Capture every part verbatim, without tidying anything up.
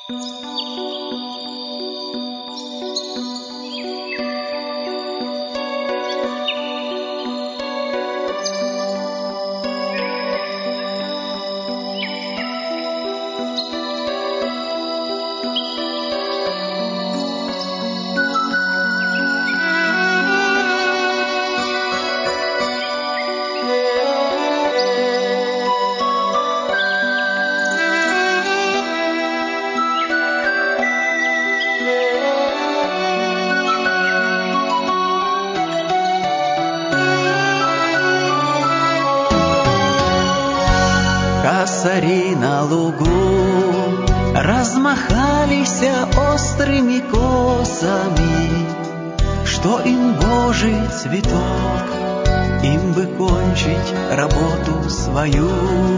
Косари на лугу размахались острыми косами. Что им Божий цветок, им бы кончить работу свою.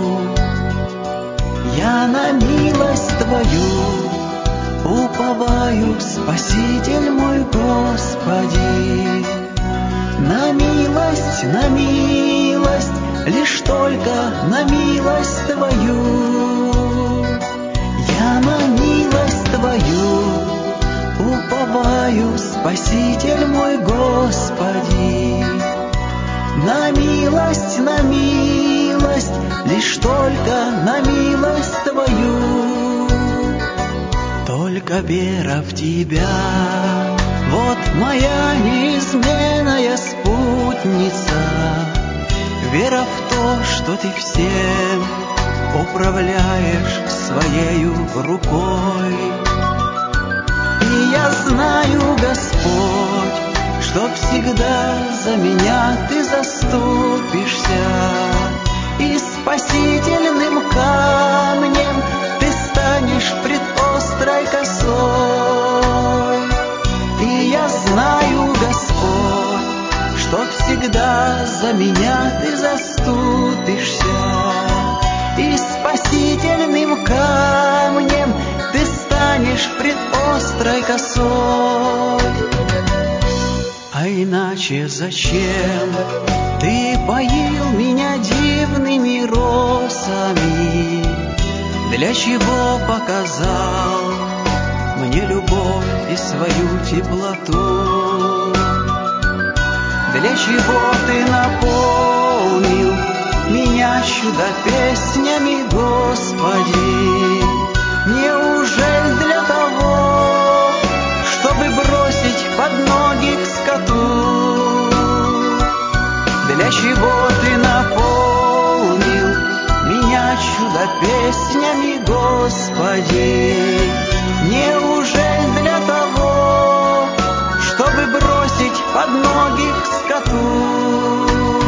Я на милость Твою уповаю, Спаситель мой Господи. На милость, на милость, лишь только на милость Твою. Я на милость Твою уповаю, Спаситель мой Господи. На милость, на милость, лишь только на милость Твою. Только вера в Тебя, вот моя неизменная спутница. Вера в то, что Ты всем управляешь Своею рукой. И я знаю, Господь, что всегда за меня Ты заступишься, и спасительным камнем Ты станешь пред острой косой. И я знаю, Господь, что всегда за меня Ты заступишься, и спасительным камнем Ты станешь пред острой косой. А иначе зачем Ты поил меня дивными росами? Для чего показал мне любовь и свою теплоту? Для чего Ты наполнил меня чудо-песнями, Господи? Неужели для того, чтобы бросить под ноги к скоту? Для чего Ты наполнил меня чудо-песнями, Господи? Неужели для того, чтобы бросить под ноги к скоту?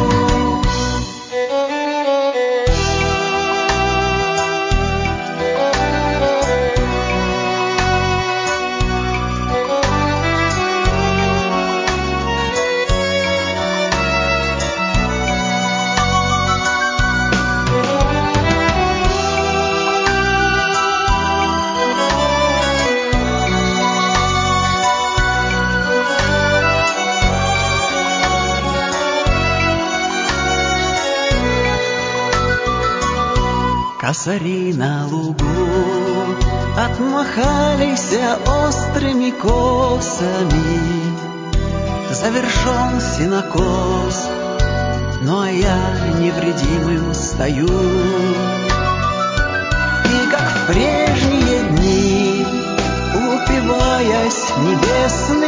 Косари на лугу отмахались острыми косами. Завершен сенокос, но я невредимым стою. И как в прежние дни, упиваясь небесной